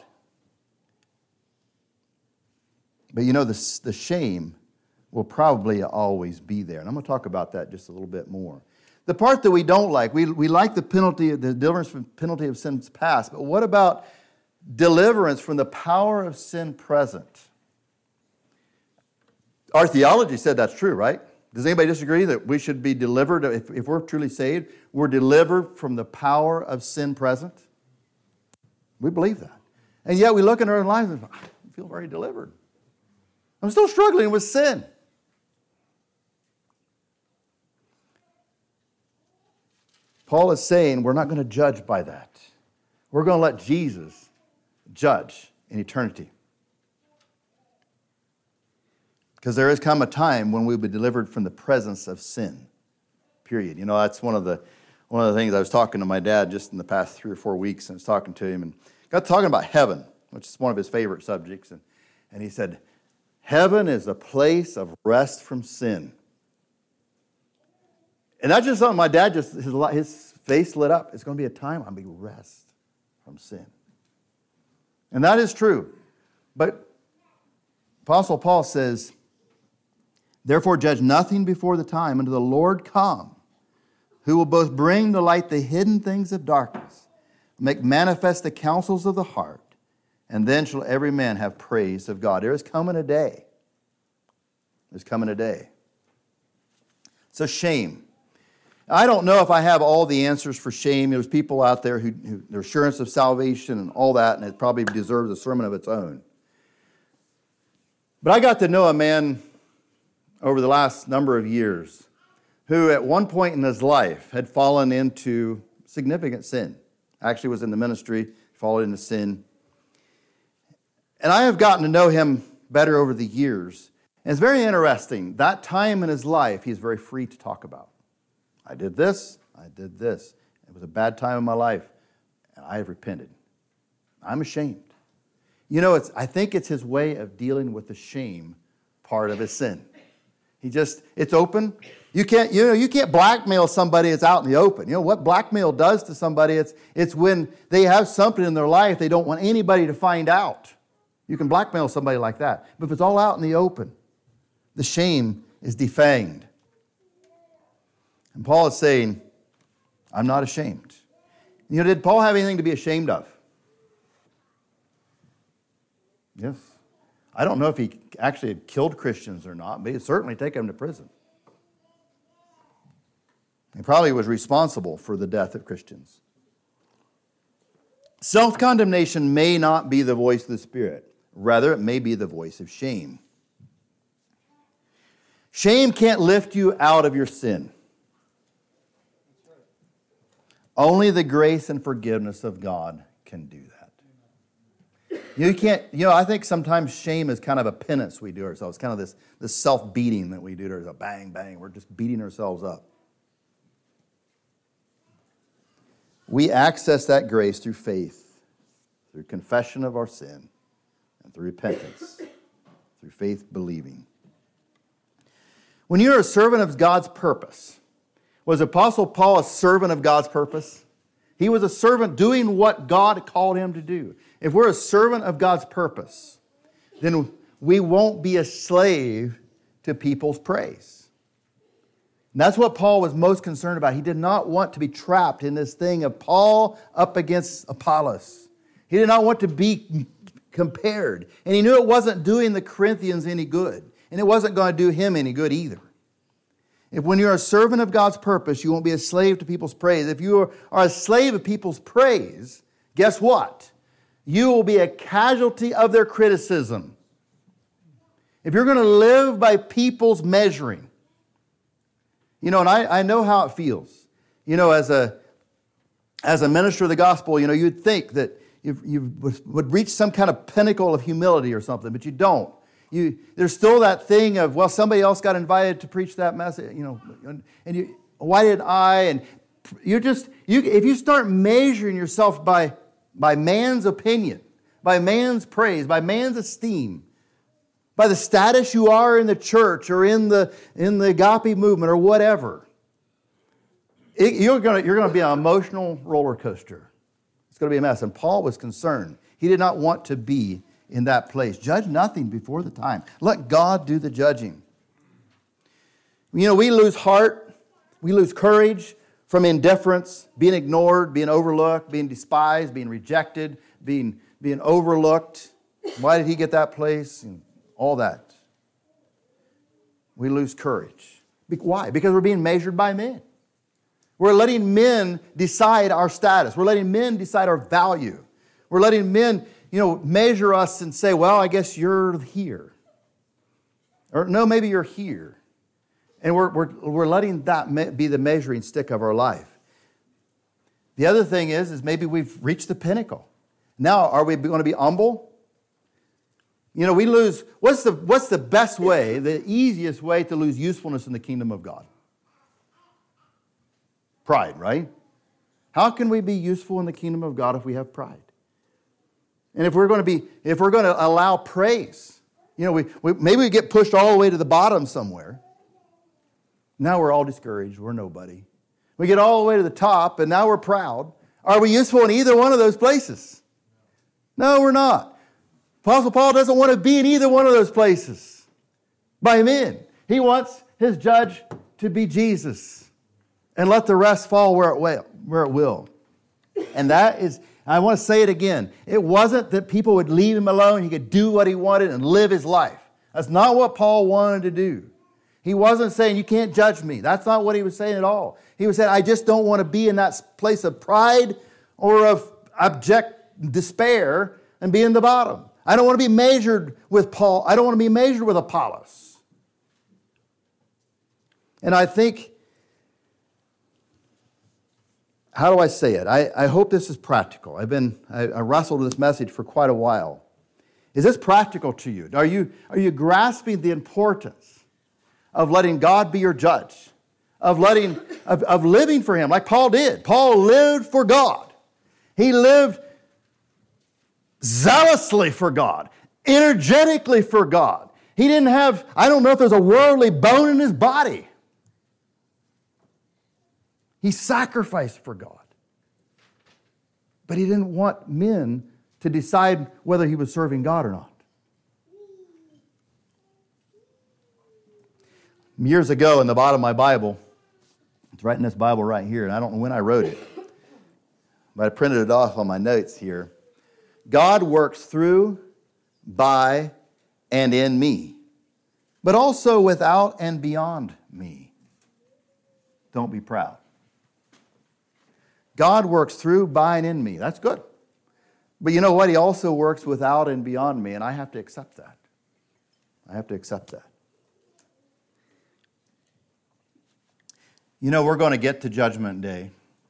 [SPEAKER 1] But you know, the shame will probably always be there. And I'm going to talk about that just a little bit more. The part that we don't like, we like the deliverance from penalty of sins past, but what about deliverance from the power of sin present? Our theology said that's true, right? Does anybody disagree that we should be delivered, if we're truly saved, we're delivered from the power of sin present? We believe that. And yet we look in our own lives and I feel very delivered. I'm still struggling with sin. Paul is saying we're not going to judge by that. We're going to let Jesus judge in eternity. Because there has come a time when we'll be delivered from the presence of sin. Period. You know, that's one of the things I was talking to my dad just in the past 3 or 4 weeks, and I was talking to him and got talking about heaven, which is one of his favorite subjects. And he said, heaven is a place of rest from sin. And that's just something my dad his face lit up. It's going to be a time I'll be rest from sin. And that is true. But Apostle Paul says, therefore judge nothing before the time until the Lord come, who will both bring to light the hidden things of darkness, make manifest the counsels of the heart, and then shall every man have praise of God. There is coming a day. There's coming a day. So shame. I don't know if I have all the answers for shame. There's people out there who their assurance of salvation and all that, and it probably deserves a sermon of its own. But I got to know a man over the last number of years who at one point in his life had fallen into significant sin. Actually was in the ministry, fallen into sin. And I have gotten to know him better over the years. And it's very interesting. That time in his life, he's very free to talk about. I did this, I did this. It was a bad time in my life, and I have repented. I'm ashamed. You know, I think it's his way of dealing with the shame part of his sin. It's open. You can't blackmail somebody that's out in the open. You know what blackmail does to somebody? It's when they have something in their life they don't want anybody to find out. You can blackmail somebody like that. But if it's all out in the open, the shame is defanged. And Paul is saying, I'm not ashamed. You know, did Paul have anything to be ashamed of? Yes. I don't know if he actually had killed Christians or not, but he'd certainly taken them to prison. He probably was responsible for the death of Christians. Self-condemnation may not be the voice of the Spirit. Rather, it may be the voice of shame. Shame can't lift you out of your sin. Only the grace and forgiveness of God can do that. You can't, I think sometimes shame is kind of a penance we do ourselves, kind of this self-beating that we do to ourselves. Bang, bang, we're just beating ourselves up. We access that grace through faith, through confession of our sin, and through repentance, through faith believing. When you're a servant of God's purpose, was Apostle Paul a servant of God's purpose? He was a servant doing what God called him to do. If we're a servant of God's purpose, then we won't be a slave to people's praise. And that's what Paul was most concerned about. He did not want to be trapped in this thing of Paul up against Apollos. He did not want to be compared. And he knew it wasn't doing the Corinthians any good. And it wasn't going to do him any good either. If when you're a servant of God's purpose, you won't be a slave to people's praise. If you are a slave of people's praise, guess what? You will be a casualty of their criticism. If you're going to live by people's measuring, and I know how it feels. As a minister of the gospel, you'd think that you would reach some kind of pinnacle of humility or something, but you don't. There's still that thing of, well, somebody else got invited to preach that message, why did I? And if you start measuring yourself by man's opinion, by man's praise, by man's esteem, by the status you are in the church or in the agape movement or whatever, you're going to be an emotional roller coaster. It's going to be a mess. And Paul was concerned. He did not want to be in that place. Judge nothing before the time. Let God do the judging. We lose heart, we lose courage from indifference, being ignored, being overlooked, being despised, being rejected, being overlooked. Why did he get that place? And all that. We lose courage. Why? Because we're being measured by men. We're letting men decide our status. We're letting men decide our value. We're letting men measure us and say, well, I guess you're here. Or no, maybe you're here. And we're letting that be the measuring stick of our life. The other thing is maybe we've reached the pinnacle. Now, are we going to be humble? You know, we lose, what's the best way, the easiest way to lose usefulness in the kingdom of God? Pride, right? How can we be useful in the kingdom of God if we have pride? And if we're going to allow praise, you know, maybe we get pushed all the way to the bottom somewhere. Now we're all discouraged. We're nobody. We get all the way to the top, and now we're proud. Are we useful in either one of those places? No, we're not. Apostle Paul doesn't want to be in either one of those places by men. He wants his judge to be Jesus and let the rest fall where it will. And that is, I want to say it again, it wasn't that people would leave him alone, he could do what he wanted and live his life. That's not what Paul wanted to do. He wasn't saying, you can't judge me. That's not what he was saying at all. He was saying, I just don't want to be in that place of pride or of abject despair and be in the bottom. I don't want to be measured with Paul. I don't want to be measured with Apollos. And I think, how do I say it? I hope this is practical. I wrestled with this message for quite a while. Is this practical to you? Are you grasping the importance of letting God be your judge, of living for Him like Paul did? Paul lived for God. He lived zealously for God, energetically for God. He didn't have, I don't know if there's a worldly bone in his body. He sacrificed for God. But he didn't want men to decide whether he was serving God or not. Years ago, in the bottom of my Bible, it's right in this Bible right here, and I don't know when I wrote it, but I printed it off on my notes here. God works through, by, and in me, but also without and beyond me. Don't be proud. God works through, by, and in me. That's good. But you know what? He also works without and beyond me, and I have to accept that. I have to accept that. You know, we're going to get to Judgment Day.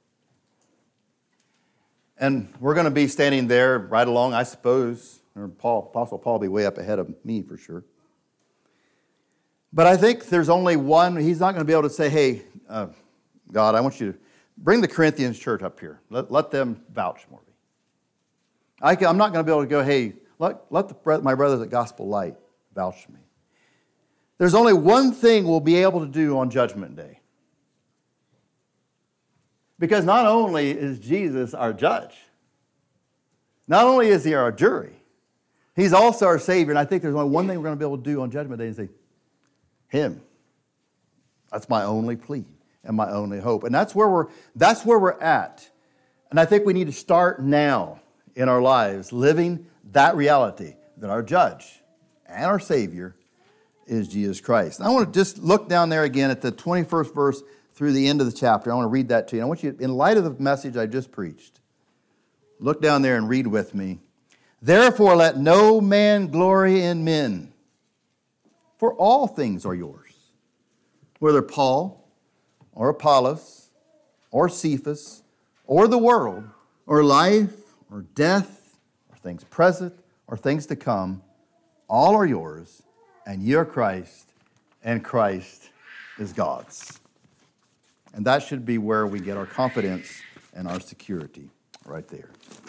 [SPEAKER 1] And we're going to be standing there right along, I suppose, or Apostle Paul will be way up ahead of me for sure. But I think there's only one, he's not going to be able to say, hey, God, I want you to bring the Corinthians church up here. Let them vouch for me. I'm not going to be able to go, hey, let my brothers at Gospel Light vouch for me. There's only one thing we'll be able to do on Judgment Day. Because not only is Jesus our judge, not only is he our jury, he's also our Savior. And I think there's only one thing we're going to be able to do on Judgment Day and say, him. That's my only plea and my only hope. And that's where we're at. And I think we need to start now in our lives living that reality that our judge and our Savior is Jesus Christ. And I want to just look down there again at the 21st verse through the end of the chapter. I want to read that to you. I want you, in light of the message I just preached, look down there and read with me. Therefore, let no man glory in men, for all things are yours. Whether Paul or Apollos or Cephas or the world or life or death or things present or things to come, all are yours, and ye are Christ, and Christ is God's. And that should be where we get our confidence and our security, right there.